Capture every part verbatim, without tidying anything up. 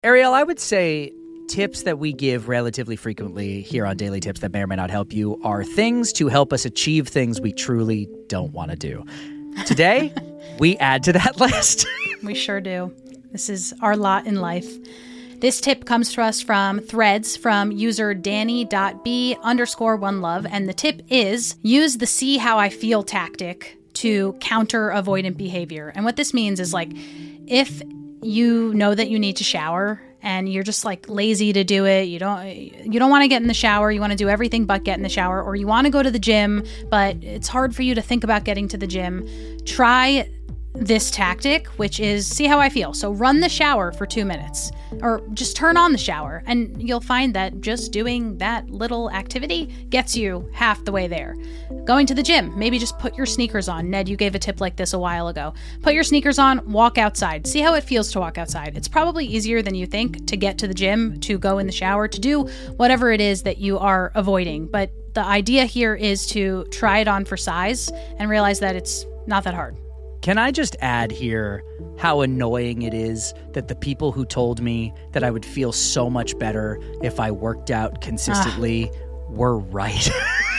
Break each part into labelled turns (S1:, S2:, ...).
S1: Ariel, I would say tips that we give relatively frequently here on Daily Tips that may or may not help you are things to help us achieve things we truly don't want to do. Today, we add to that list.
S2: We sure do. This is our lot in life. This tip comes to us from Threads from user Danny.b underscore one love. And the tip is use the see how I feel tactic to counter avoidant behavior. And what this means is like if you know that you need to shower and you're just like lazy to do it, you don't you don't want to get in the shower, you want to do everything but get in the shower, or you want to go to the gym, but it's hard for you to think about getting to the gym, try this tactic, which is see how I feel. So run the shower for two minutes or just turn on the shower and you'll find that just doing that little activity gets you half the way there. Going to the gym, maybe just put your sneakers on. Ned, you gave a tip like this a while ago. Put your sneakers on, walk outside. See how it feels to walk outside. It's probably easier than you think to get to the gym, to go in the shower, to do whatever it is that you are avoiding. But the idea here is to try it on for size and realize that it's not that hard.
S1: Can I just add here how annoying it is that the people who told me that I would feel so much better if I worked out consistently ah. were right?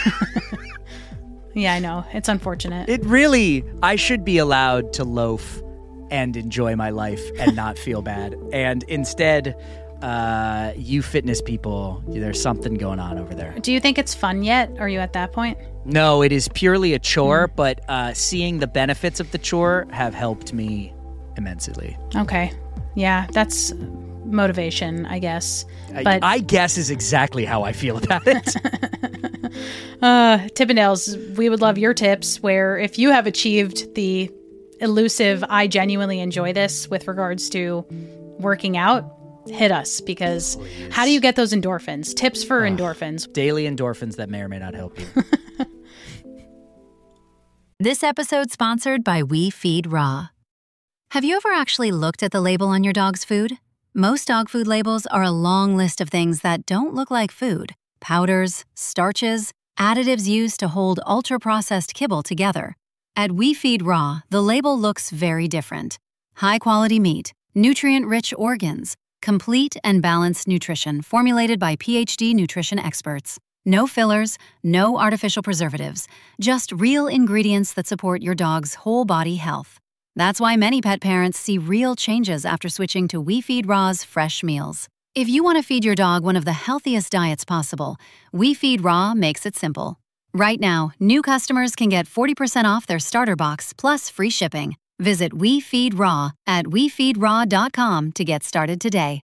S2: Yeah, I know. It's unfortunate.
S1: It really, I should be allowed to loaf and enjoy my life and not feel bad. And instead, uh, you fitness people, there's something going on over there.
S2: Do you think it's fun yet? Are you at that point?
S1: No, it is purely a chore, mm. but uh, seeing the benefits of the chore have helped me immensely.
S2: Okay. Yeah, that's motivation, I guess. But
S1: I, I guess is exactly how I feel about it.
S2: uh, Tippendales, we would love your tips where if you have achieved the elusive, I genuinely enjoy this with regards to working out, hit us, because Please. How do you get those endorphins? Tips for uh, endorphins.
S1: Daily endorphins that may or may not help you.
S3: This episode sponsored by We Feed Raw. Have you ever actually looked at the label on your dog's food? Most dog food labels are a long list of things that don't look like food. Powders, starches, additives used to hold ultra-processed kibble together. At We Feed Raw, the label looks very different. High-quality meat, nutrient-rich organs, complete and balanced nutrition formulated by P H D nutrition experts. No fillers, no artificial preservatives, just real ingredients that support your dog's whole body health. That's why many pet parents see real changes after switching to We Feed Raw's fresh meals. If you want to feed your dog one of the healthiest diets possible, We Feed Raw makes it simple. Right now, new customers can get forty percent off their starter box plus free shipping. Visit We Feed Raw at we feed raw dot com to get started today.